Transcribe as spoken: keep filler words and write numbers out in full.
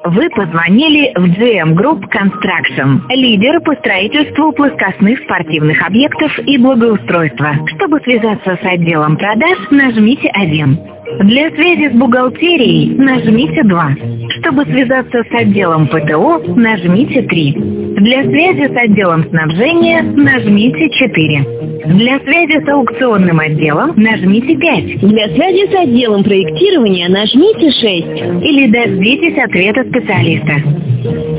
Вы позвонили в джи эм Group Construction, лидер по строительству плоскостных спортивных объектов и благоустройства. Чтобы связаться с отделом продаж, нажмите один. Для связи с бухгалтерией нажмите два. Чтобы связаться с отделом пэ тэ о, нажмите три. Для связи с отделом снабжения нажмите четыре. Для связи с аукционным отделом нажмите пять. Для связи с отделом проектирования нажмите шесть. Или дождитесь ответа специалиста.